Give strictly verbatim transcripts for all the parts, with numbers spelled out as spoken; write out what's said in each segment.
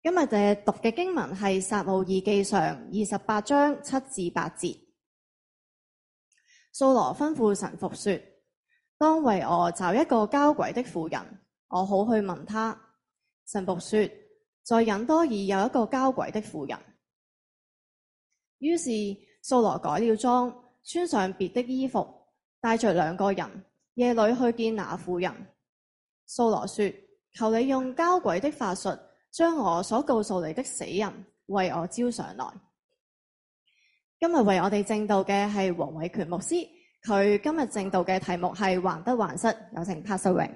今日嘅讀嘅經文係撒母耳記上二十八章七至八節。掃羅吩咐臣僕說：當為我找一個交鬼的婦人，我好去問他。臣僕說：在隱多珥有一個交鬼的婦人。於是掃羅改了裝，穿上別的衣服，帶着兩個人，夜裏去見那婦人。掃羅說：求你用交鬼的法術，將我所告訴你的死人為我招上來。今日為我哋證道嘅係黃偉權牧師，佢今日證道嘅題目係患得患失，有請 Pastor Wing。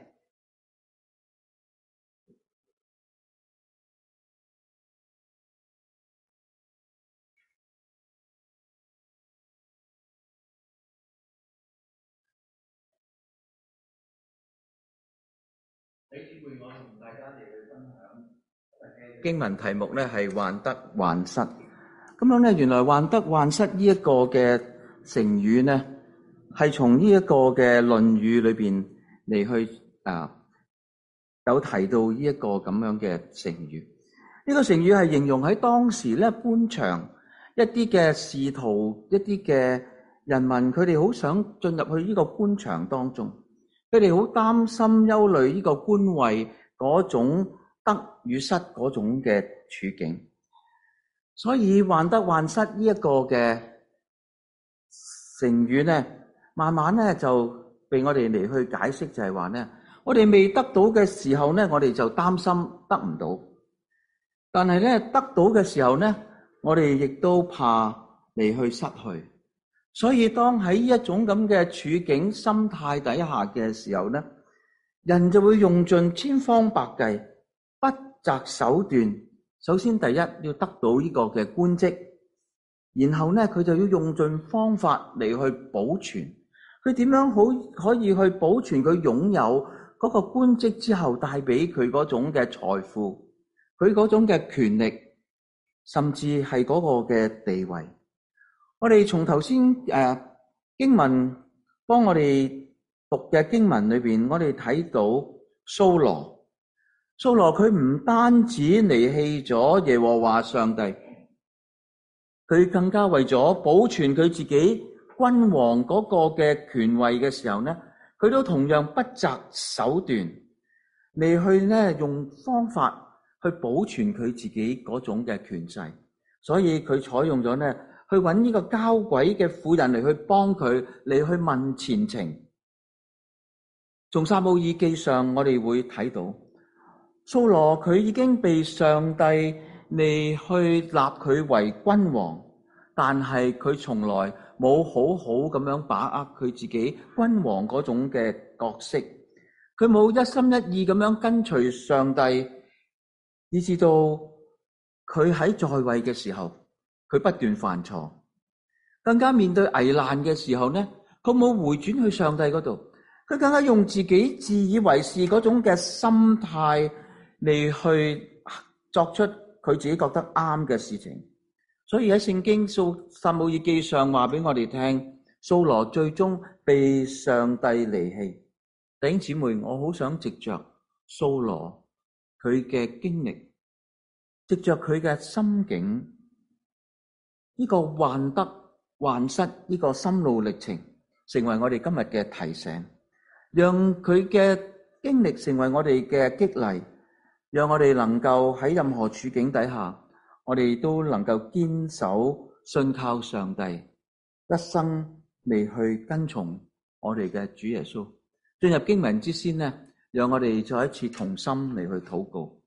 經文題目咧係患得患失，咁樣咧原來患得患失呢一個嘅成語咧係從呢一個嘅《論語》裏邊嚟去啊有提到呢一個咁樣嘅成語。呢個成語係形容喺當時咧官場一啲嘅仕途、一啲嘅人民，佢哋好想進入去呢個官場當中，佢哋好擔心憂慮呢個官位嗰種得與失嗰種嘅處境，所以患得患失呢一個嘅成語咧，慢慢咧就被我哋嚟去解釋，就係話咧，我哋未得到嘅時候咧，我哋就擔心得唔到；但係咧得到嘅時候咧，我哋亦都怕嚟去失去。所以當喺呢一種咁嘅處境心態底下嘅時候咧，人就會用盡千方百計，不擇手段。首先第一要得到呢個嘅官職，然後咧佢就要用盡方法嚟去保存。佢點樣好可以去保存佢擁有嗰個官職之後帶俾佢嗰種嘅財富，佢嗰種嘅權力，甚至係嗰個嘅地位。我哋從頭先誒經文幫我哋讀嘅經文裏邊，我哋睇到掃羅，掃羅佢唔單止離棄咗耶和華上帝，佢更加為咗保存佢自己君王嗰個嘅權位嘅時候呢，佢都同樣不擇手段嚟去呢用方法去保存佢自己嗰種嘅權勢，所以佢採用咗呢。去揾呢個交鬼嘅婦人嚟去幫佢嚟去問前程。從撒母耳記上我哋會睇到，掃羅佢已經被上帝嚟去立佢為君王，但係佢從來冇好好咁樣把握佢自己君王嗰種嘅角色，佢冇一心一意咁樣跟隨上帝，以至到佢喺在位嘅時候，佢不斷犯錯，更加面對危難嘅時候呢，佢冇回轉去上帝嗰度，佢更加用自己自以為是嗰種嘅心態嚟去作出佢自己覺得啱嘅事情。所以喺聖經撒母耳記上話俾我哋聽，掃羅最終被上帝離棄。弟兄姊妹，我好想藉着掃羅佢嘅經歷，藉着佢嘅心境，呢個患得患失呢個心路歷程，成為我哋今日嘅提醒，讓佢嘅經歷成為我哋嘅激勵，讓我哋能夠喺任何處境底下，我哋都能夠堅守信靠上帝，一生嚟去跟從我哋嘅主耶穌。進入經文之先呢，讓我哋再一次同心嚟去禱告。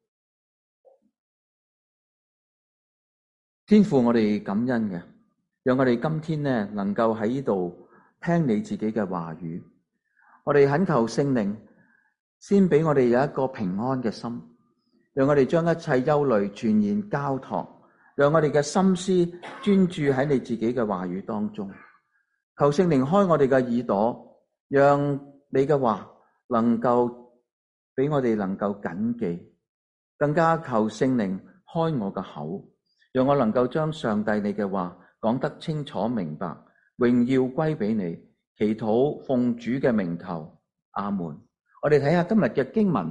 天父，我哋感恩嘅，讓我哋今天呢能夠喺呢度聽你自己嘅話語。我哋懇求聖靈先俾我哋有一個平安嘅心，讓我哋將一切憂慮全然交託，讓我哋嘅心思專注喺你自己嘅話語當中。求聖靈開我哋嘅耳朵，讓你嘅話能夠俾我哋能夠謹記，更加求聖靈開我嘅口，讓我能夠將上帝你嘅話講得清楚明白，榮耀歸俾你。祈禱奉主嘅名求，阿門。我哋睇下今日嘅經文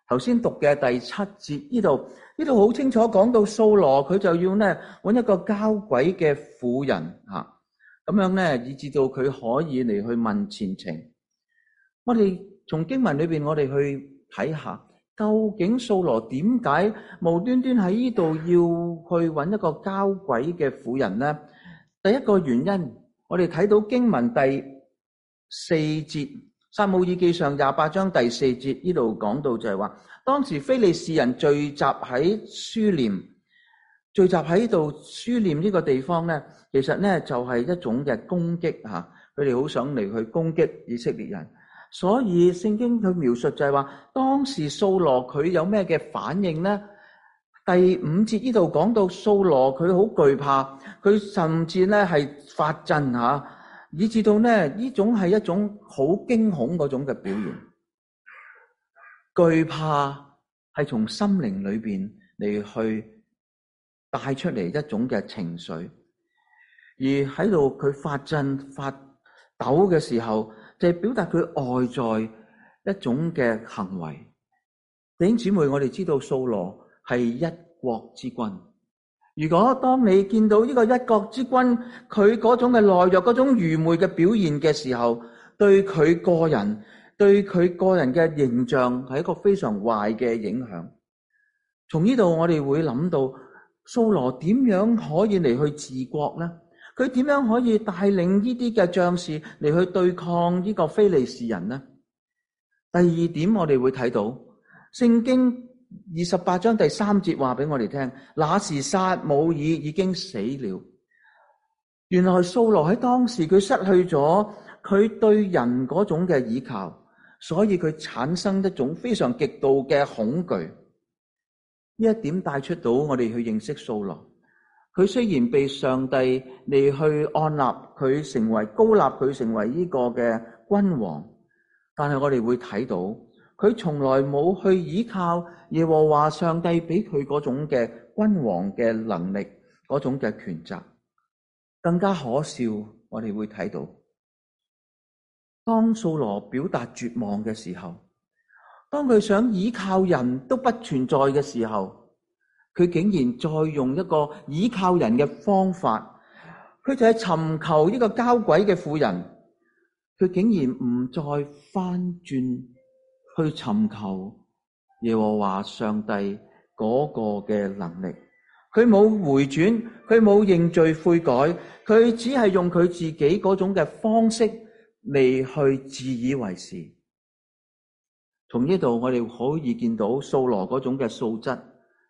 頭先讀嘅第七節呢度，呢度好清楚講到掃羅佢就要咧揾一個交鬼嘅婦人吓，咁樣咧以至到佢可以嚟去問前程。我哋從經文裏邊，我哋去睇下究竟掃羅點解無端端喺呢度要去揾一個交鬼嘅婦人呢？第一個原因，我哋睇到經文第四節，撒母耳記上廿八章第四節呢度講到就係話，當時非利士人聚集喺書念，聚集喺度書念呢個地方咧，其實咧就係一種嘅攻擊吓，佢哋好想嚟去攻擊以色列人。所以聖經佢描述就係話，當時掃羅佢有咩嘅反應呢？第五節呢度講到掃羅佢好懼怕，佢甚至咧係發震吓，以至到咧呢種係一種好驚恐嗰種嘅表現。懼怕係從心靈裏邊嚟去帶出嚟一種嘅情緒，而喺度佢發震發抖嘅時候，就係表達佢外在一種嘅行為。弟兄姊妹，我哋知道掃羅係一國之君。如果當你見到呢個一國之君，佢嗰種嘅懦弱、嗰種愚昧嘅表現嘅時候，對佢個人、對佢個人嘅形象係一個非常壞嘅影響。從呢度我哋會諗到，掃羅點樣可以嚟去治國呢？佢點樣可以帶領呢啲嘅將士嚟去對抗呢個非利士人呢？第二點我哋會睇到聖經二十八章第三節話俾我哋聽，那時撒母耳已經死了。原來掃羅喺當時佢失去咗佢對人嗰種嘅倚靠，所以佢產生一種非常極度嘅恐懼。呢一點帶出到我哋去認識掃羅。佢雖然被上帝嚟去按立佢成為高立佢成為呢個嘅君王，但係我哋會睇到佢從來冇去依靠耶和華上帝俾佢嗰種嘅君王嘅能力，嗰種嘅權責。更加可笑，我哋會睇到當掃羅表達絕望嘅時候，當佢想依靠人都不存在嘅時候，佢竟然再用一個倚靠人嘅方法，佢就係尋求呢個交鬼嘅婦人，佢竟然唔再翻轉去尋求耶和華上帝嗰個嘅能力，佢冇回轉，佢冇認罪悔改，佢只係用佢自己嗰種嘅方式嚟去自以為是。從呢度我哋可以見到掃羅嗰種嘅素質。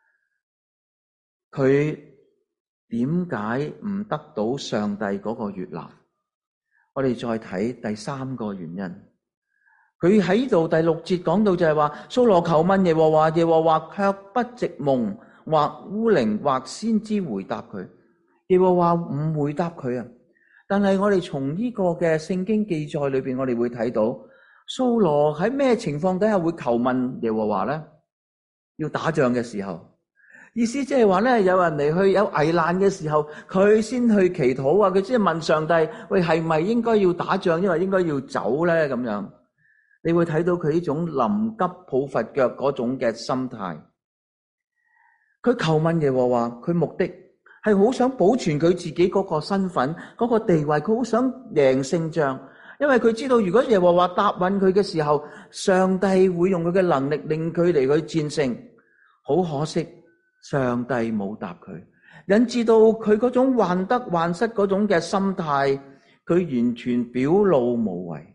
佢點解唔得到上帝嗰個悅納？我哋再睇第三個原因。佢喺度第六節講到就係話，掃羅求問耶和華，耶和華卻不藉夢或烏靈或先知回答佢。耶和華唔回答佢啊！但係我哋從呢個嘅聖經記載裏邊，我哋會睇到掃羅喺咩情況底下會求問耶和華咧？要打仗嘅時候。意思即係話咧，有人嚟去有危難嘅時候，佢先去祈禱啊！佢先問上帝：喂，係咪應該要打仗，因為應該要走咧？咁樣，你會睇到佢呢種臨急抱佛腳嗰種嘅心態。佢求問耶和華，佢目的係好想保存佢自己嗰個身份、嗰個地位，佢好想贏勝仗，因為佢知道如果耶和華答允佢嘅時候，上帝會用佢嘅能力令佢嚟去戰勝。好可惜。上帝冇答佢，引致到佢嗰種患得患失嗰種嘅心態，佢完全表露無遺。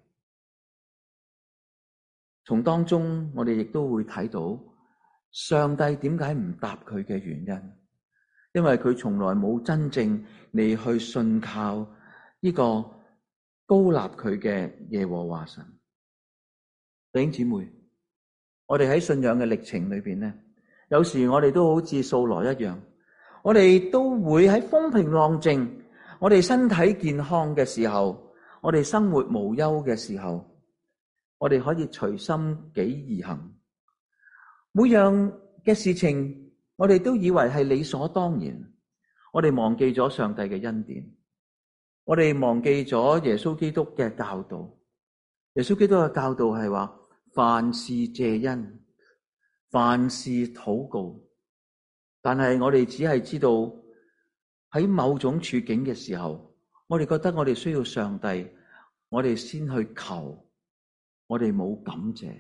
從當中我哋亦都會睇到上帝點解唔答佢嘅原因，因為佢從來冇真正嚟去信靠呢個高立佢嘅耶和華神。弟兄姊妹，我哋喺信仰嘅歷程裏邊咧，有時我哋都好似掃羅一樣，我哋都會喺風平浪靜，我哋身體健康嘅時候，我哋生活無憂嘅時候，我哋可以隨心己而行。每樣嘅事情，我哋都以為係理所當然，我哋忘記咗上帝嘅恩典，我哋忘記咗耶穌基督嘅教導。耶穌基督嘅教導係話，凡事謝恩。 凡事禱告。但係我哋只係知道喺某種處境嘅時候，我哋覺得我哋需要上帝，我哋先去求，我哋冇感謝。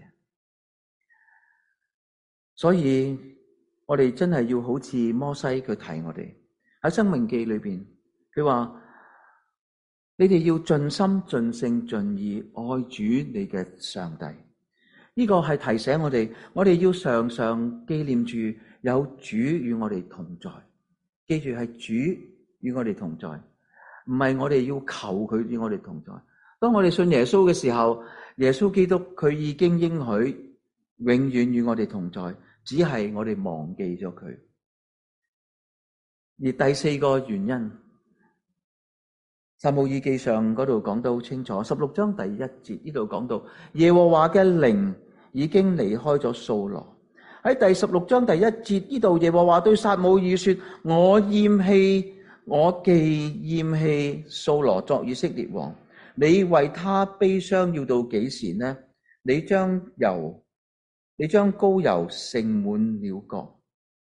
所以我哋真係要好似摩西佢提我哋喺申命記裏邊，佢話你哋要盡心盡性盡意愛主你嘅上帝。呢個係提醒我哋，我哋要常常紀念住有主與我哋同在。記住係主與我哋同在，唔係我哋要求佢與我哋同在。當我哋信耶穌嘅時候，耶穌基督佢已經應許永遠與我哋同在，只係我哋忘記咗佢。而第四個原因，撒母耳記上嗰度講得好清楚，十六章第一節呢度講到耶和華嘅靈已經離開咗掃羅。喺第十六章第一節呢度，耶和華對撒母耳說：我厭棄，我既厭棄掃羅作以色列王，你為他悲傷要到幾時呢？你將油，你將膏油盛滿了國。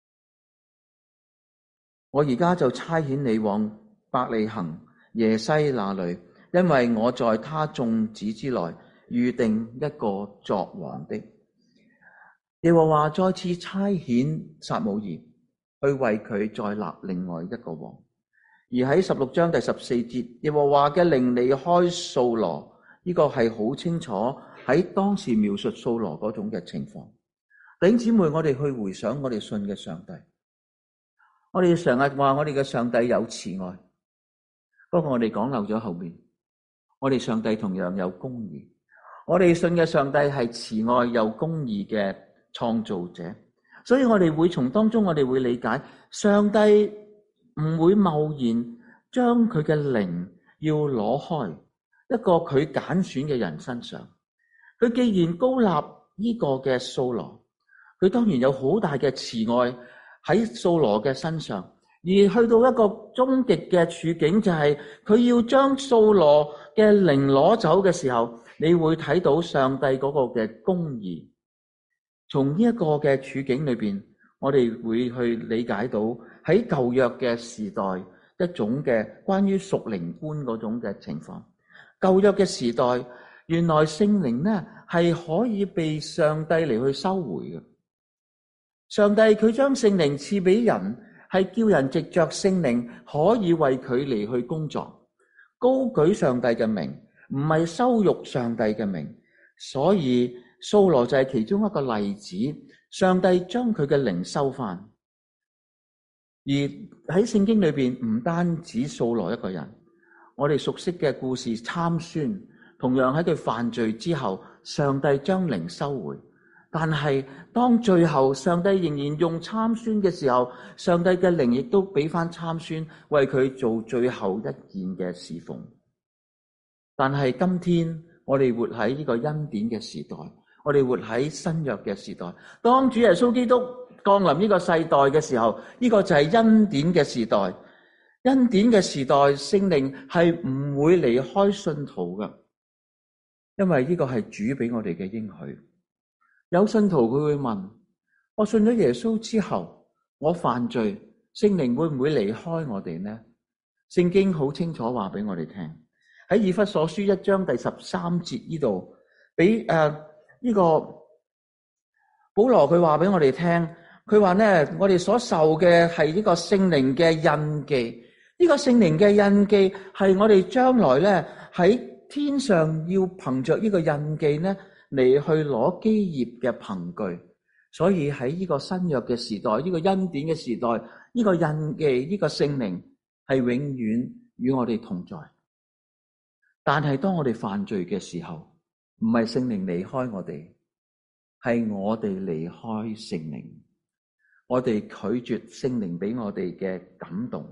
我而家就差遣你往伯利恆耶西那裏，因為我在他眾子之內預定一個作王的。耶和華再次差遣撒母耳去為佢再立另外一個王。而喺十六章第十四節，耶和華嘅靈離開掃羅，呢、這個係好清楚喺當時描述掃羅嗰種嘅情況。弟兄姊妹，我哋去回想我哋信嘅上帝，我哋成日話我哋嘅上帝有慈愛，不過我哋講漏咗後面，我哋上帝同樣有公義。我哋信嘅上帝係慈愛又公義嘅創造者，所以我哋會從當中我哋會理解上帝唔會貿然將佢嘅靈要攞開一個佢揀選嘅人身上。佢既然膏立呢個嘅掃羅，佢當然有好大嘅慈愛喺掃羅嘅身上，而去到一個終極嘅處境，就係佢要將掃羅嘅靈攞走嘅時候，你會睇到上帝嗰個嘅公義。從呢一個嘅處境裏邊，我哋會去理解到喺舊約嘅時代一種嘅關於屬靈觀嗰種嘅情況。舊約嘅時代，原來聖靈呢係可以被上帝嚟去收回嘅。上帝佢將聖靈賜俾人，係叫人藉着聖靈可以為佢嚟去工作，高舉上帝嘅名，唔係羞辱上帝嘅名。所以掃羅就係其中一個例子，上帝將佢嘅靈收翻。而喺聖經裏邊唔單止掃羅一個人，我哋熟悉嘅故事參孫，同樣喺佢犯罪之後，上帝將靈收回。但係當最後上帝仍然用參孫嘅時候，上帝嘅靈亦都俾翻參孫為佢做最後一件嘅侍奉。但係今天我哋活喺呢個恩典嘅時代，我哋活喺新約嘅時代。當主耶穌基督降臨呢個世代嘅時候，呢個就係恩典嘅時代。恩典嘅時代，聖靈係唔會離開信徒嘅，因為呢個係主俾我哋嘅應許。有信徒佢會問：我信咗耶穌之後，我犯罪，聖靈會唔會離開我哋呢？聖經好清楚話俾我哋聽，喺以弗所書一章第十三節呢度，俾誒呢個保羅佢話俾我哋聽，佢話咧，我哋所受嘅係呢個聖靈嘅印記，呢個聖靈嘅印記係我哋將來咧喺天上要憑着呢個印記咧嚟去攞基業嘅憑據。所以喺呢個新約嘅時代，呢個恩典嘅時代，呢個印記，呢個聖靈係永遠與我哋同在。但係當我哋犯罪嘅時候，唔係聖靈離開我哋，係我哋離開聖靈，我哋拒絕聖靈俾我哋嘅感動。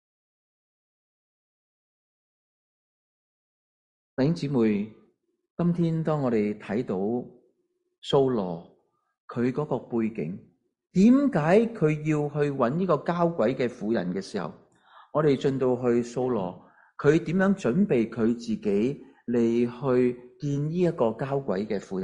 弟兄姊妹，今天當我哋睇到掃羅佢嗰個背景，點解佢要去揾呢個交鬼嘅婦人嘅時候，我哋進到去掃羅，佢點樣準備佢自己嚟去見呢一個交鬼嘅婦人？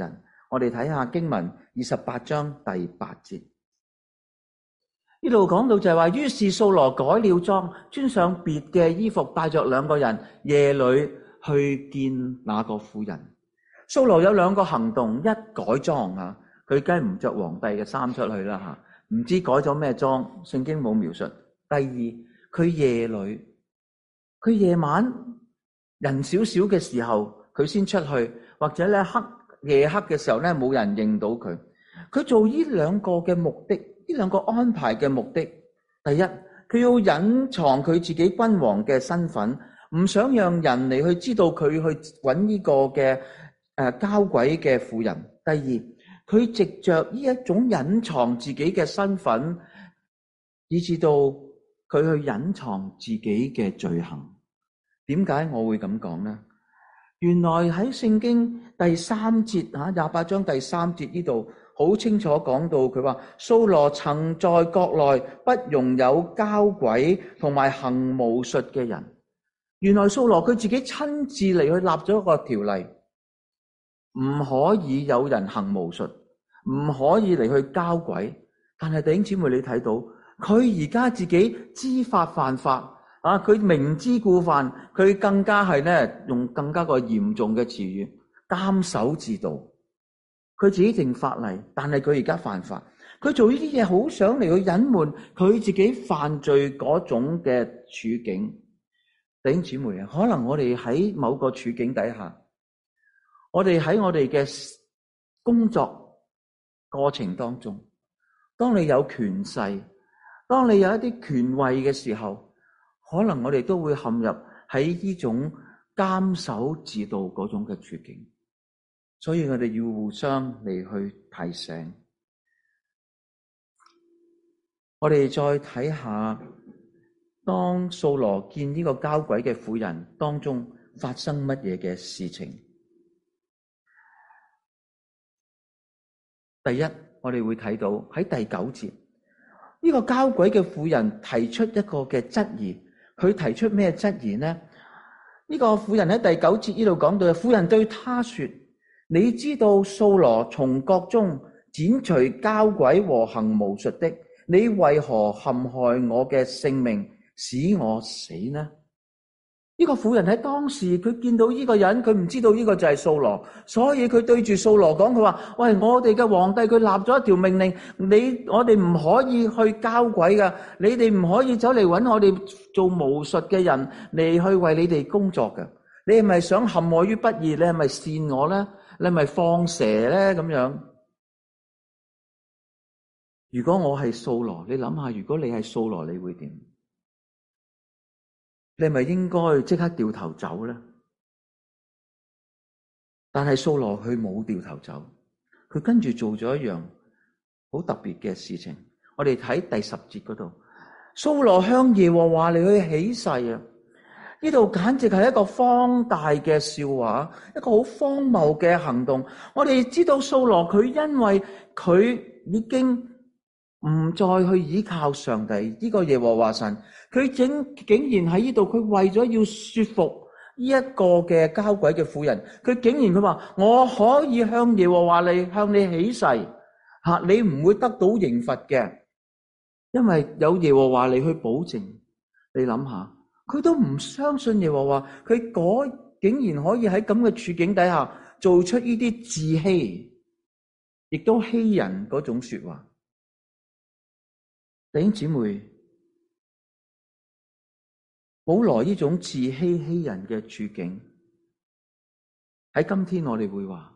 我哋睇下經文二十八章第八節，呢度講到就係話，於是掃羅改了裝，穿上別嘅衣服，帶着兩個人夜裏去見那個婦人。掃羅有兩個行動，一改裝啊，佢梗係唔着皇帝嘅衫出去啦吓，唔知改咗咩裝，聖經冇描述。第二，佢夜裏，佢夜晚人少少嘅時候，佢先出去，或者咧黑夜黑嘅時候咧，冇人認到佢。佢做呢兩個嘅目的，呢兩個安排嘅目的，第一，佢要隱藏佢自己君王嘅身份，唔想讓人嚟去知道佢去揾呢個嘅誒交鬼嘅婦人。第二，佢藉着呢一種隱藏自己嘅身份，以至到佢去隱藏自己嘅罪行。點解我會咁講呢？原來喺聖經第三節吓，廿八章第三節呢度好清楚講到，佢話掃羅曾在國內不容有交鬼同埋行巫術嘅人。原來掃羅佢自己親自嚟去立咗一個條例，唔可以有人行巫術，唔可以嚟去交鬼。但係弟兄姊妹，你睇到佢而家自己知法犯法。啊！佢明知故犯，佢更加係咧用更加個嚴重嘅詞語，監守自盜。佢自己定法例，但係佢而家犯法。佢做呢啲嘢，好想嚟去隱瞞佢自己犯罪嗰種嘅處境。弟兄姊妹啊，可能我哋喺某個處境底下，我哋喺我哋嘅工作過程當中，當你有權勢，當你有一啲權位嘅時候，可能我哋都會陷入喺呢種監守自盜嗰種嘅處境，所以我哋要互相嚟去提醒。我哋再睇下，當掃羅見呢個交鬼嘅婦人當中發生乜嘢嘅事情。第一，我哋會睇到喺第九節，呢個交鬼嘅婦人提出一個嘅質疑。佢提出咩質疑呢？呢個婦人喺第九節呢度講到，婦人對他說：你知道掃羅從國中剪除交鬼和行巫術的，你為何陷害我嘅性命，使我死呢？呢個婦人喺當時佢見到呢個人，佢唔知道呢個就係掃羅，所以佢對住掃羅講，佢話：喂，我哋嘅皇帝佢立咗一條命令，你我哋唔可以去交鬼噶，你哋唔可以走嚟搵我哋做巫術嘅人嚟去為你哋工作噶。你係咪想陷我於不義？你係咪騙我咧？你係咪放蛇咧？咁樣。如果我係掃羅，你諗下，如果你係掃羅，你會點？你係咪應該即刻掉頭走咧？但係掃羅佢冇掉頭走，佢跟住做咗一樣好特別嘅事情。我哋睇第十節嗰度，掃羅向耶和華嚟去起誓啊！呢度簡直係一個荒誕嘅笑話，一個好荒謬嘅行動。我哋知道掃羅佢因為佢已經唔再去依靠上帝呢個耶和華神，佢竟竟然喺呢度，佢為咗要說服呢一個嘅交鬼嘅婦人，佢竟然佢話：我可以向耶和華你向你起誓，吓你唔會得到刑罰嘅，因為有耶和華你去保證。你諗下，佢都唔相信耶和華，佢嗰竟然可以喺咁嘅處境底下做出呢啲自欺，亦都欺人嗰種說話。弟兄姊妹，保羅呢種自欺欺人嘅處境，喺今天我哋會話，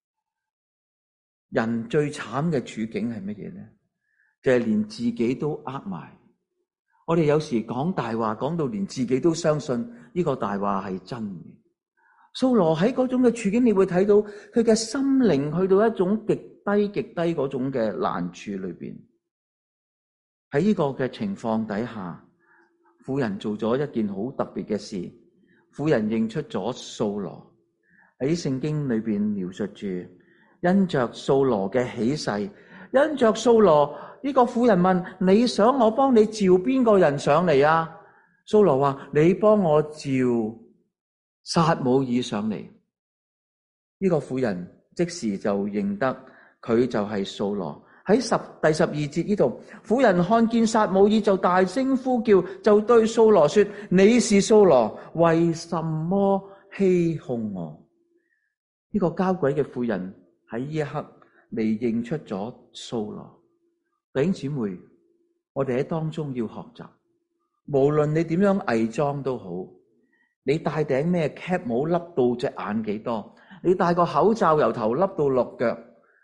人最慘嘅處境係乜嘢呢？就係連自己都呃埋。我哋有時講大話，講到連自己都相信呢個大話係真嘅。掃羅喺嗰種嘅處境，你會睇到佢嘅心靈去到一種極低極低嗰種嘅難處裏邊。喺呢個嘅情況底下，婦人做咗一件好特別嘅事。婦人認出咗掃羅，喺聖經裏邊描述住，因着掃羅嘅起誓，因着掃羅呢個婦人問：你想我幫你召邊個人上嚟啊？掃羅話：你幫我召撒母耳上嚟。呢個婦人即時就認得佢就係掃羅。喺十第十二節呢度，婦人看見撒母耳就大聲呼叫，就對掃羅說：你是掃羅，為什麼欺哄我？呢、這個交鬼嘅婦人喺呢一刻嚟認出咗掃羅。弟兄姊妹，我哋喺當中要學習，無論你點樣偽裝都好，你戴頂咩 cap 帽笠到隻眼幾多，你戴個口罩由頭笠到落腳。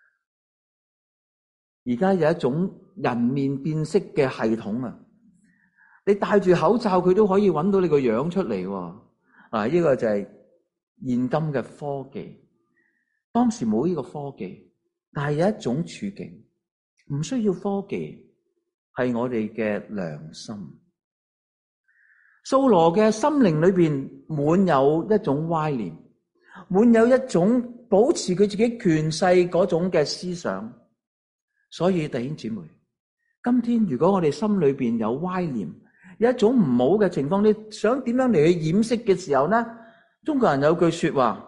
而家有一種人面辨識嘅系統啊，你戴住口罩佢都可以揾到你個樣出嚟喎。嗱，呢個就係現今嘅科技。當時冇呢個科技，但係有一種處境，唔需要科技，係我哋嘅良心。掃羅嘅心靈裏邊滿有一種歪念，滿有一種保持佢自己權勢嗰種嘅思想。所以弟兄姊妹，今天如果我哋心裏邊有歪念，有一種唔好嘅情況，你想點樣嚟去掩飾嘅時候呢？中國人有句說話：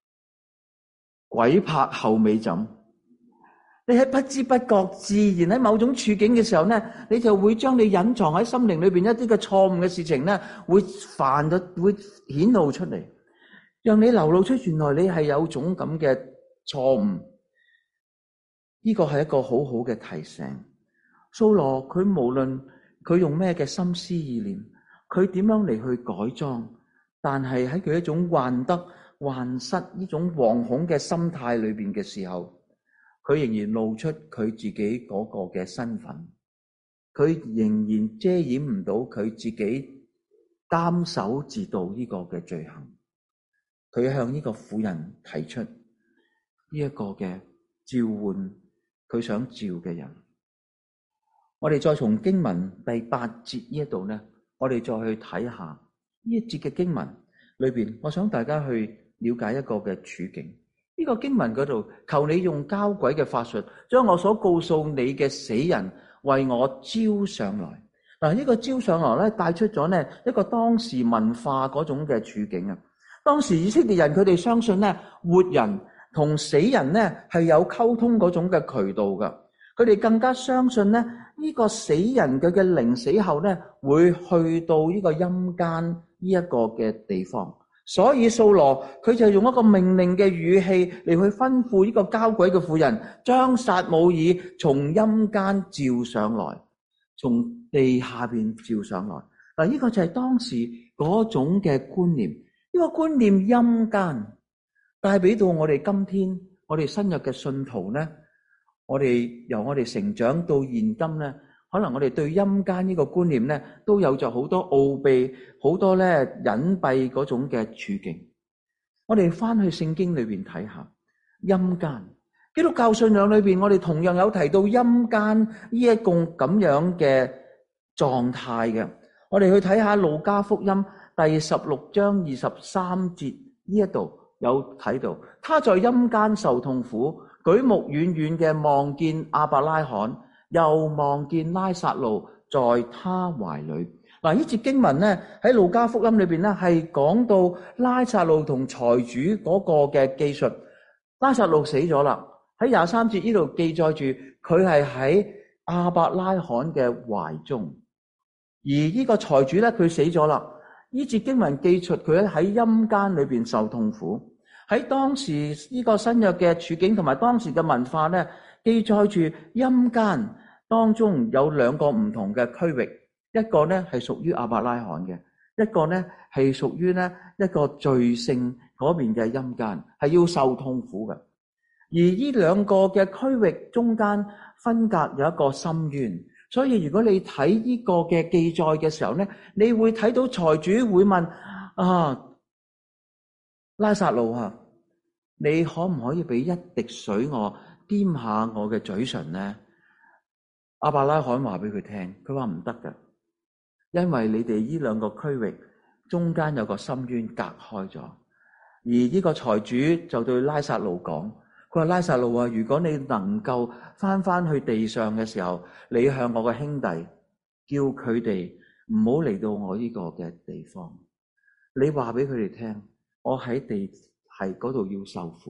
鬼拍後尾枕。你喺不知不覺自然喺某種處境嘅時候呢，你就會將你隱藏喺心靈裏邊一啲嘅錯誤嘅事情呢，會犯咗，會顯露出嚟，讓你流露出原來你係有種咁嘅錯誤。呢個係一個好好嘅提醒。掃羅佢無論佢用咩嘅心思意念，佢點樣嚟去改裝，但係喺佢一種患得患失呢種惶恐嘅心態裏邊嘅時候，佢仍然露出佢自己嗰個嘅身份，佢仍然遮掩唔到佢自己監守自盜呢個嘅罪行。佢向呢個婦人提出呢一個嘅召喚佢想召嘅人。我哋再從經文第八節呢一度呢，我哋再去睇下呢一節嘅經文裏邊，我想大家去了解一個嘅處境。呢個經文嗰度，求你用交鬼嘅法術，將我所告訴你嘅死人為我招上來。嗱，呢個招上來咧，帶出咗呢一個當時文化嗰種嘅處境啊。當時以色列人佢哋相信咧，活人同死人咧係有溝通嗰種嘅渠道噶。佢哋更加相信咧，呢個死人佢嘅靈死後咧，會去到呢個陰間呢一個嘅地方。所以掃羅佢就用一個命令嘅語氣嚟去吩咐呢個交鬼嘅婦人，將撒母耳從陰間召上來，從地下邊召上來。嗱，呢個就係當時嗰種嘅觀念。呢個觀念陰間帶俾到我哋今天，我哋新約嘅信徒呢，我哋由我哋成長到現今呢，可能我哋對陰間呢個觀念呢，都有着好多奧秘，好多咧隱蔽嗰種嘅處境。我哋翻去聖經裏邊睇下陰間，基督教信仰裏邊，我哋同樣有提到陰間呢一個咁樣嘅狀態嘅。我哋去睇下路加福音第十六章二十三節呢一度有睇到，他在陰間受痛苦，舉目遠遠嘅望見亞伯拉罕，又望見拉撒路在他懷裏。嗱，呢節經文咧喺路加福音裏邊咧係講到拉撒路同財主嗰個嘅記述。拉撒路死咗啦，喺廿三節呢度記載住佢係喺亞伯拉罕嘅懷中。而呢個財主咧佢死咗啦，呢節經文記述佢喺陰間裏邊受痛苦。喺當時呢個新約嘅處境同埋當時嘅文化咧，記載住陰間當中有兩個唔同嘅區域，一個咧係屬於亞伯拉罕嘅，一個咧係屬於咧一個罪性嗰邊嘅陰間，係要受痛苦嘅。而呢兩個嘅區域中間分隔有一個深淵，所以如果你睇呢個嘅記載嘅時候咧，你會睇到財主會問啊，拉撒路啊，你可唔可以俾一滴水我掂下我嘅嘴唇呢？亞伯拉罕話俾佢聽，佢話唔得㗎，因為你哋呢兩個區域中間有個深淵隔開咗。而呢個財主就對拉撒路講，佢話拉撒路啊，如果你能夠翻翻去地上嘅時候，你向我嘅兄弟叫佢哋唔好嚟到我呢個嘅地方，你話俾佢哋聽，我喺地係嗰度要受苦。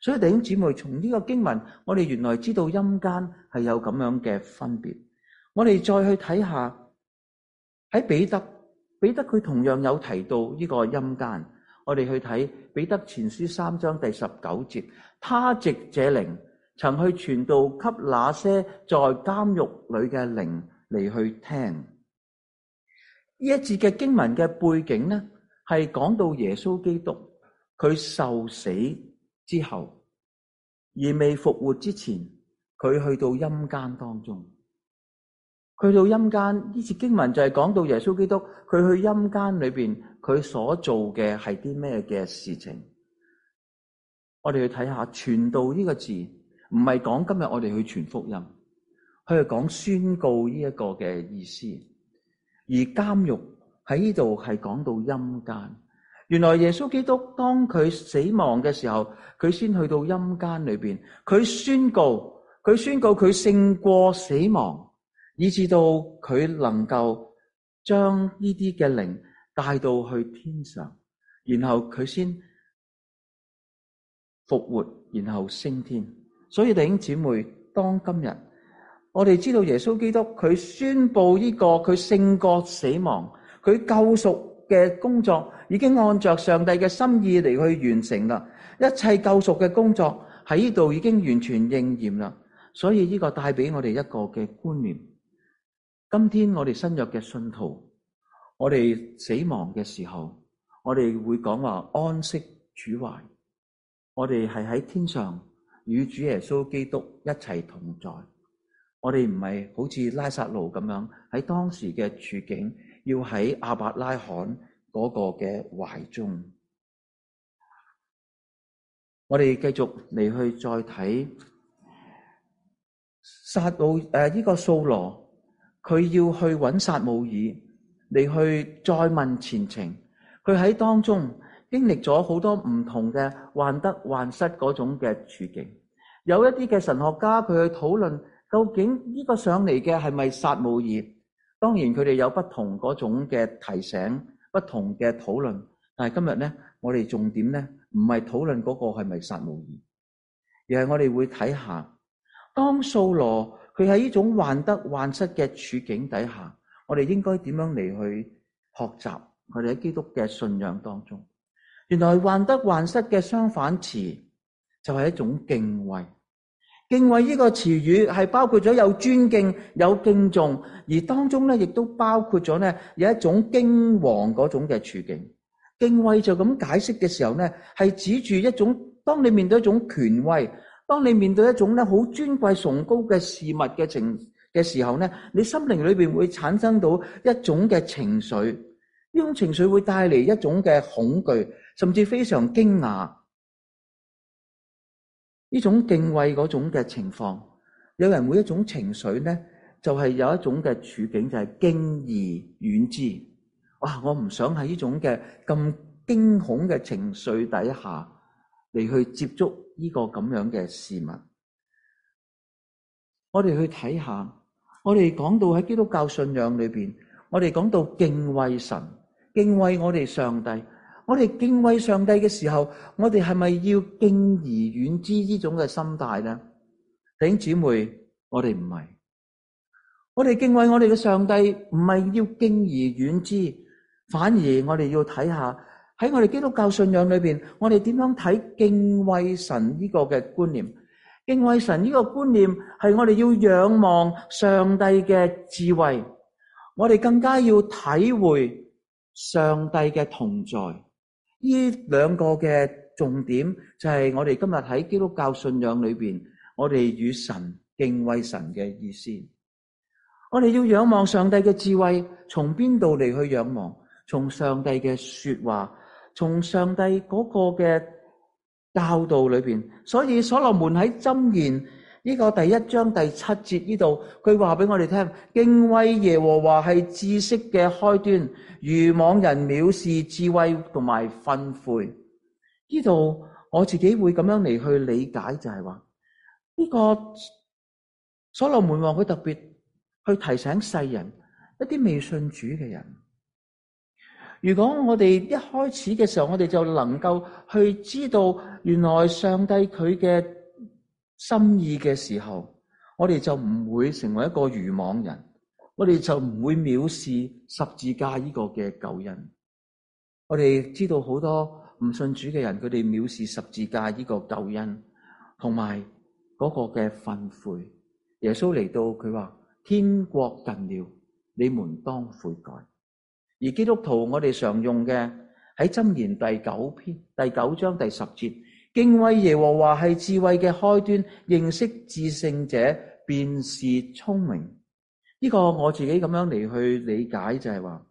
所以弟兄姊妹，從呢個經文，我哋原來知道陰間係有咁樣嘅分別。我哋再去睇下喺彼得，彼得佢同樣有提到呢個陰間。我哋去睇彼得前書三章第十九節，他藉這靈曾去傳道給那些在監獄裏嘅靈嚟去聽。呢一節嘅經文嘅背景呢，係講到耶穌基督佢受死之後，而未復活之前，佢去到陰間當中。去到陰間，呢節經文就係講到耶穌基督佢去陰間裏邊，佢所做嘅係啲咩嘅事情。我哋去睇下傳道呢個字，唔係講今日我哋去傳福音，佢係講宣告呢一個嘅意思。而監獄喺呢度係講到陰間。原來耶穌基督當佢死亡嘅時候，佢先去到陰間裏邊，佢宣告，佢宣告佢勝過死亡。以至到佢能夠將呢啲嘅靈帶到去天上，然後佢先復活，然後升天。所以弟兄姊妹，當今日我哋知道耶穌基督佢宣布呢個佢勝過死亡，佢救贖嘅工作已經按着上帝嘅心意嚟去完成啦，一切救贖嘅工作喺呢度已經完全應驗啦。所以呢個帶俾我哋一個嘅觀念。今天我哋新約嘅信徒，我哋死亡嘅時候，我哋會講話安息主懷，我哋係喺天上與主耶穌基督一齊同在。我哋唔係好似拉撒路咁樣喺當時嘅處境，要喺亞伯拉罕嗰個嘅懷中。我哋繼續嚟去再睇撒魯誒呢個掃羅。佢要去揾撒母耳嚟去再問前程，佢喺當中經歷咗好多唔同嘅患得患失嗰種嘅處境。有一啲嘅神學家佢去討論究竟呢個上嚟嘅係咪撒母耳？當然佢哋有不同嗰種嘅提醒，不同嘅討論。但係今日咧，我哋重點咧唔係討論嗰個係咪撒母耳，而係我哋會睇下當掃羅佢喺呢種患得患失嘅處境底下，我哋應該點樣嚟去學習我哋喺基督嘅信仰當中。原來患得患失嘅相反詞就係一種敬畏。敬畏呢個詞語係包括咗有尊敬、有敬重，而當中咧亦都包括咗咧有一種驚惶嗰種嘅處境。敬畏就咁解釋嘅時候咧，係指住一種當你面對一種權威，當你面對一種咧好尊貴崇高嘅事物嘅情嘅時候咧，你心靈裏邊會產生到一種嘅情緒，呢種情緒會帶嚟一種嘅恐懼，甚至非常驚訝。呢種敬畏嗰種嘅情況，有人會一種情緒咧，就係有一種嘅處境就係敬而遠之。哇！我唔想喺呢種嘅咁驚恐嘅情緒底下嚟去接觸呢個咁樣嘅事物。我哋去睇下，我哋講到喺基督教信仰裏邊，我哋講到敬畏神，敬畏我哋上帝。我哋敬畏上帝嘅時候，我哋係咪要敬而遠之呢種嘅心態呢？弟兄姊妹，我哋唔係。我哋敬畏我哋嘅上帝，唔係要敬而遠之，反而我哋要睇下喺我哋基督教信仰裏邊，我哋點樣睇敬畏神呢個嘅觀念？敬畏神呢個觀念係我哋要仰望上帝嘅智慧，我哋更加要體會上帝嘅同在。呢兩個嘅重點就係我哋今日喺基督教信仰裏邊，我哋與神敬畏神嘅意思。我哋要仰望上帝嘅智慧，從邊度嚟去仰望？從上帝嘅說話，從上帝嗰個嘅教導裏邊。所以所羅門喺箴言呢個第一章第七節呢度，佢話俾我哋聽，敬畏耶和華係知識嘅開端，愚妄人藐視智慧同埋訓誨。呢度我自己會咁樣嚟去理解，就係話呢個所羅門王佢特別去提醒世人，一啲未信主嘅人， 如果我哋一開始嘅時候，我哋就能夠去知道原來上帝佢嘅心意嘅時候，我哋就唔會成為一個愚妄人，我哋就唔會藐視十字架呢個嘅救恩。我哋知道好多唔信主嘅人，佢哋藐視十字架呢個救恩，同埋嗰個嘅訓誨。耶穌嚟到，佢話天國近了，你們當悔改。而基督徒我哋常用嘅喺箴言第九篇第九章第十節，敬畏耶和華係智慧嘅開端，認識至聖者便是聰明。呢個我自己咁樣嚟去理解就係話，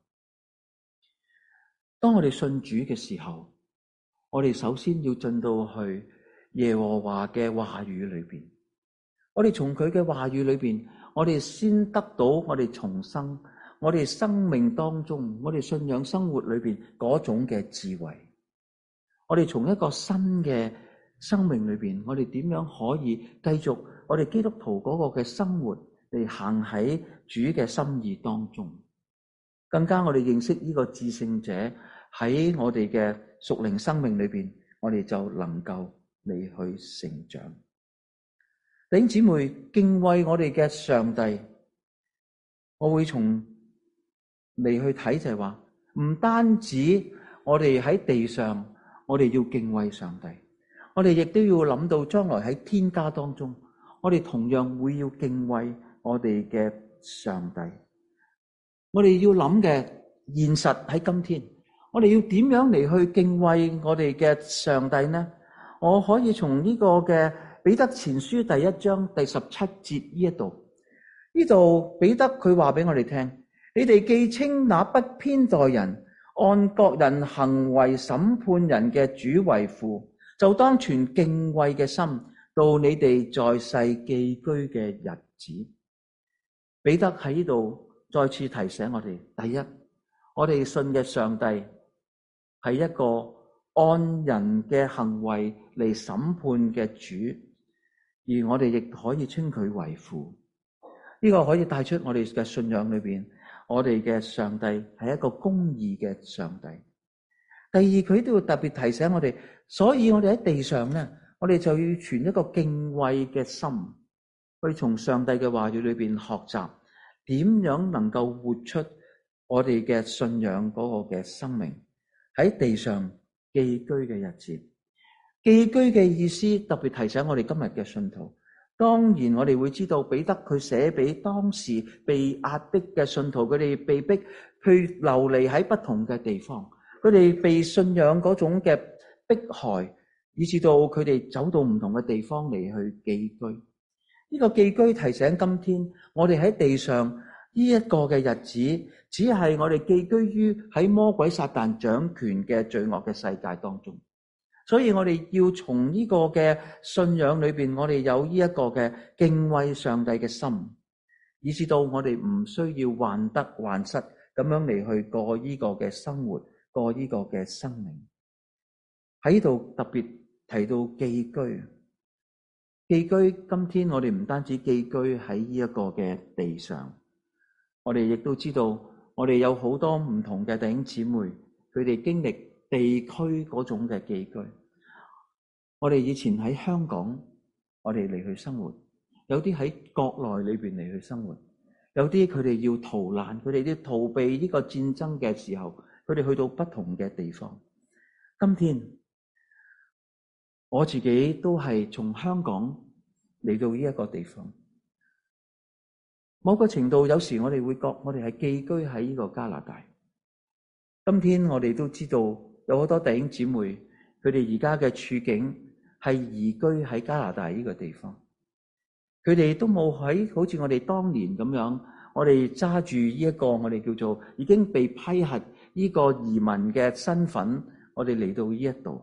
當我哋信主嘅時候，我哋首先要進到去耶和華嘅話語裏邊，我哋從佢嘅話語裏邊，我哋先得到我哋重生。我哋生命當中，我哋信仰生活裏邊嗰種嘅智慧，我哋從一個新嘅生命裏邊，我哋點樣可以繼續我哋基督徒嗰個嘅生活嚟行喺主嘅心意當中，更加我哋認識呢個至聖者喺我哋嘅屬靈生命裏邊，我哋就能夠嚟去成長。弟兄姊妹，敬畏我哋嘅上帝，我會從嚟去睇就係話，唔單止我哋喺地上，我哋要敬畏上帝，我哋亦都要諗到將來喺天家當中，我哋同樣會要敬畏我哋嘅上帝。我哋要諗嘅現實喺今天，我哋要點樣嚟去敬畏我哋嘅上帝呢？我可以從呢個嘅彼得前書第一章第十七節呢一度，呢度彼得佢話俾我哋聽。你哋既稱那不偏待人，按各人行為審判人嘅主為父，就當存敬畏嘅心，到你哋在世寄居嘅日子。彼得喺呢度再次提醒我哋，第一，我哋信嘅上帝係一個按人嘅行為嚟審判嘅主，而我哋亦可以稱佢為父。呢個可以帶出我哋嘅信仰裏邊，我哋嘅上帝係一個公義嘅上帝。第二，佢都要特別提醒我哋，所以我哋喺地上咧，我哋就要存一個敬畏嘅心，去從上帝嘅話語裏邊學習點樣能夠活出我哋嘅信仰嗰個嘅生命喺地上寄居嘅日子。寄居嘅意思特別提醒我哋今日嘅信徒。當然我哋會知道彼得佢寫俾當時被壓迫嘅信徒，佢哋被逼去流離喺不同嘅地方，佢哋被信仰嗰種嘅迫害，以至到佢哋走到唔同嘅地方嚟去寄居。呢個寄居提醒今天我哋喺地上呢一個嘅日子，只係我哋寄居於喺魔鬼撒旦掌權嘅罪惡嘅世界當中。所以我哋要從呢個嘅信仰裏邊，我哋有呢一個嘅敬畏上帝嘅心，以至到我哋唔需要患得患失咁樣嚟去過呢個嘅生活，過呢個嘅生命。喺度特別提到寄居，寄居今天我哋唔單止寄居喺呢一個嘅地上，我哋亦都知道我哋有好多唔同嘅弟兄姊妹，佢哋經歷地區嗰種嘅寄居。我哋以前喺香港，我哋嚟去生活；有啲喺國內裏邊嚟去生活；有啲佢哋要逃難，佢哋要逃避呢個戰爭嘅時候，佢哋去到不同嘅地方。今天我自己都係從香港嚟到呢一個地方。某個程度，有時我哋會覺我哋係寄居喺呢個加拿大。今天我哋都知道有好多弟兄姊妹，佢哋而家嘅處境係移居喺加拿大呢個地方，佢哋都冇喺好似我哋當年咁樣，我哋揸住呢一個我哋叫做已經被批核呢個移民嘅身份，我哋嚟到呢一度。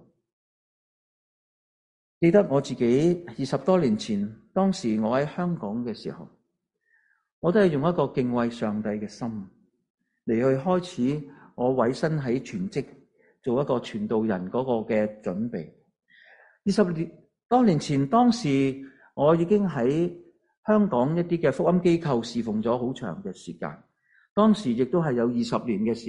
記得我自己二十多年前，當時我喺香港嘅時候，我都係用一個敬畏上帝嘅心嚟去開始我委身喺全職做一個傳道人嗰個嘅準備。二十年多年前，當時我已經喺香港一啲嘅福音機構侍奉咗好長嘅時間。當時亦都係有二十年嘅時候，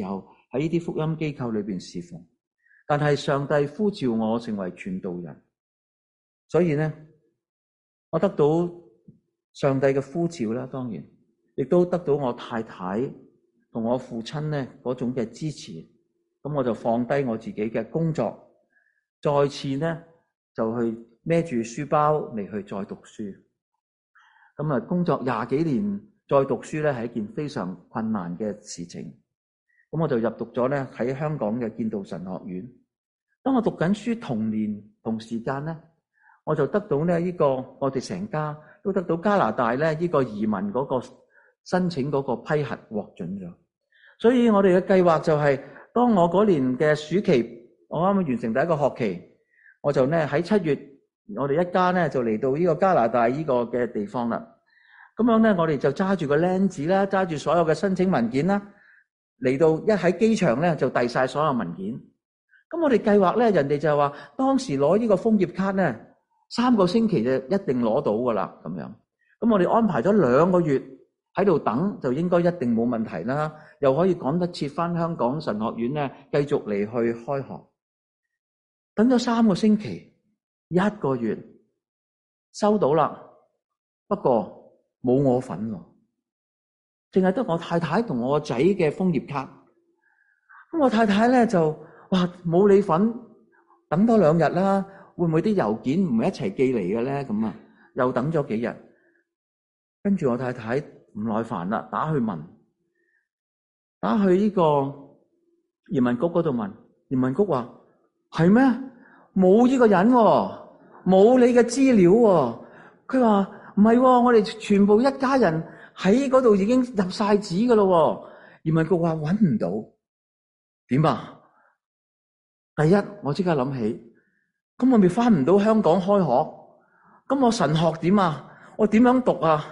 喺呢啲福音機構裏邊侍奉。但係上帝呼召我成為傳道人，所以咧，我得到上帝嘅呼召啦，當然亦都得到我太太同我父親咧嗰種嘅支持。咁我就放低我自己嘅工作，再次咧就去孭住書包嚟去再讀書。咁啊，工作廿幾年再讀書咧係一件非常困難嘅事情。咁我就入讀咗咧喺香港嘅建道神學院。當我讀緊書同年同時間咧，我就得到咧呢個我哋成家都得到加拿大咧呢個移民嗰個申請嗰個批核獲准咗。所以我哋嘅計劃就係，當我嗰年嘅暑期，我啱啱完成第一個學期，我就咧喺七月，我哋一家咧就嚟到呢個加拿大呢個嘅地方啦。咁樣咧，我哋就揸住個籃子啦，揸住所有嘅申請文件啦，嚟到一喺機場咧就遞晒所有文件。咁我哋計劃咧，人哋就話當時攞呢個楓葉卡咧，三個星期就一定攞到噶啦，咁樣。咁我哋安排咗兩個月喺度等，就應該一定冇問題啦。又可以趕得切翻香港神學院咧，繼續嚟去開學。等咗三個星期，一個月收到啦，不過冇我份喎，淨係得我太太同我個仔嘅楓葉卡。咁我太太咧就哇冇你份，等多兩日啦，會唔會啲郵件唔係一齊寄嚟嘅咧？咁啊，又等咗幾日，跟住我太太唔耐煩啦，打去問。打去呢個移民局嗰度問，移民局話係咩？冇呢個人喎，冇你嘅資料喎。佢話唔係喎，我哋全部一家人喺嗰度已經入晒紙噶咯。移民局話搵唔到，點啊？第一，我即刻諗起，咁我咪翻唔到香港開學，咁我神學點啊？我點樣讀啊？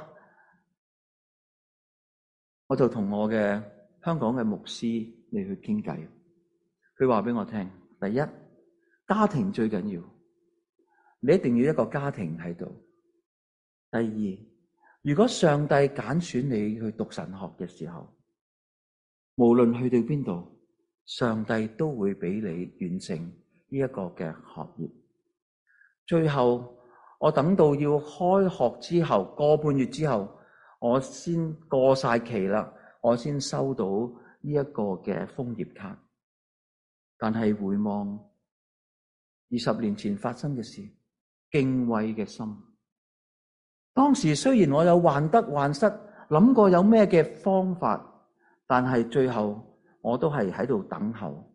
我就同我嘅香港嘅牧師嚟去傾偈，佢話俾我聽：第一，家庭最緊要，你一定要一個家庭喺度。第二，如果上帝揀選你去讀神學嘅時候，無論去到邊度，上帝都會俾你完成呢一個嘅學業。最後，我等到要開學之後，個半月之後，我先過晒期啦。我先收到呢一個嘅楓葉卡，但係回望二十年前發生嘅事，敬畏嘅心。當時雖然我有患得患失，諗過有咩嘅方法，但係最後我都係喺度等候。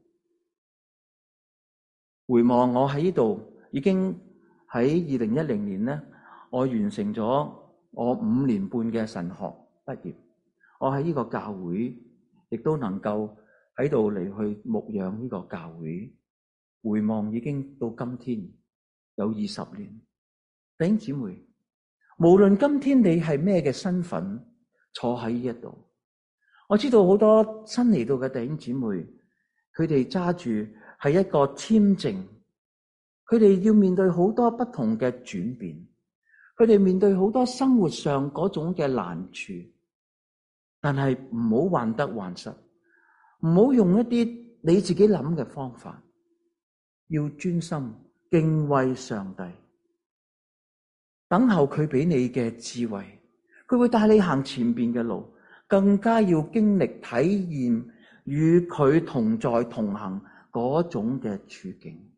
回望我喺呢度已經喺二零一零年咧，我完成咗我五年半嘅神學畢業。我喺呢個教會，亦都能夠喺度嚟去牧養呢個教會。回望已經到今天有二十年，弟兄姊妹，無論今天你係咩嘅身份坐喺呢一度，我知道好多新嚟到嘅弟兄姊妹，佢哋揸住係一個簽證，佢哋要面對好多不同嘅轉變，佢哋面對好多生活上嗰種嘅難處。但係唔好患得患失，唔好用一啲你自己諗嘅方法，要專心敬畏上帝，等候佢俾你嘅智慧，佢會帶你行前邊嘅路，更加要經歷體驗與佢同在同行嗰種嘅處境。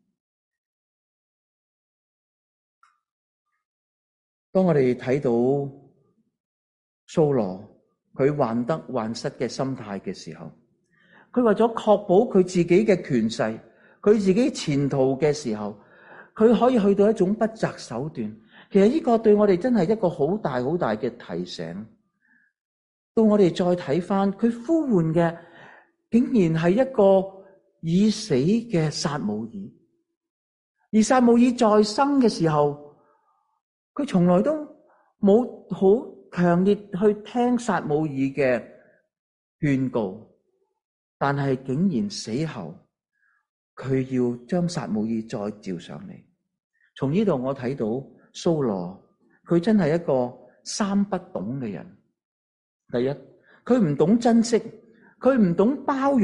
當我哋睇到掃羅佢患得患失嘅心態嘅時候，佢為咗確保佢自己嘅權勢，佢自己前途嘅時候，佢可以去到一種不擇手段。其實呢個對我哋真係一個好大好大嘅提醒。到我哋再睇翻佢呼喚嘅，竟然係一個已死嘅撒母耳。而撒母耳在生嘅時候，佢從來都冇好強烈去聽撒母耳嘅勸告，但係竟然死後，佢要將撒母耳再召上嚟。從呢度我睇到掃羅，佢真係一個三不懂嘅人。第一，佢唔懂珍惜，佢唔懂包容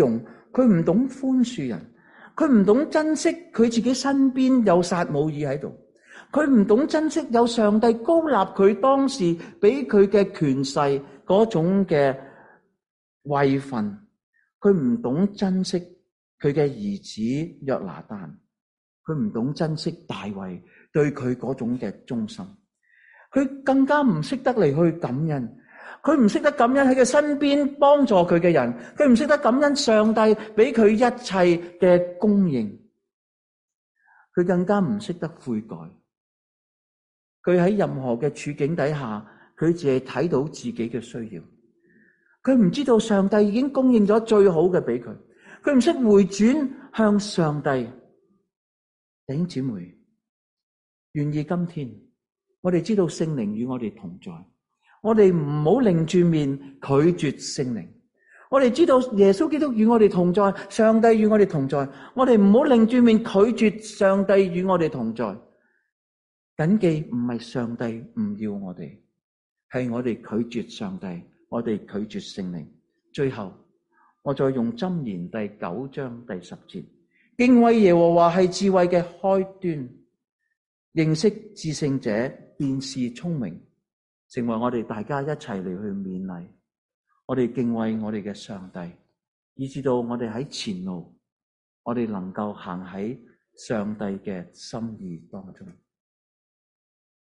佢唔懂寬恕人，佢唔懂珍惜佢自己身邊有撒母耳喺度，佢唔懂珍惜有上帝高立佢當時俾佢嘅權勢嗰種嘅位份，佢唔懂珍惜佢嘅兒子約拿單，佢唔懂珍惜大衛對佢嗰種嘅忠心，佢更加唔識得嚟去感恩。佢唔識得感恩喺佢身邊幫助佢嘅人，佢唔識得感恩上帝俾佢一切嘅供應，佢更加唔識得悔改。佢喺任何嘅處境底下，佢只係睇到自己嘅需要，佢唔知道上帝已經供應咗最好嘅俾佢，佢唔識回轉向上帝。弟兄姊妹，願意今天我哋知道聖靈與我哋同在，我哋唔好擰住面拒絕聖靈。我哋知道耶穌基督與我哋同在，上帝與我哋同在，我哋唔好擰住面拒絕上帝與我哋同在。謹記唔係上帝唔要我哋，係我哋拒絕上帝，我哋拒絕聖靈。最後我再用箴言第九章第十節，敬畏耶和華係智慧嘅開端，認識至聖者便是聰明。成為我哋大家一齊嚟去勉勵，我哋敬畏我哋嘅上帝，以至到我哋喺前路，我哋能夠行喺上帝嘅心意當中。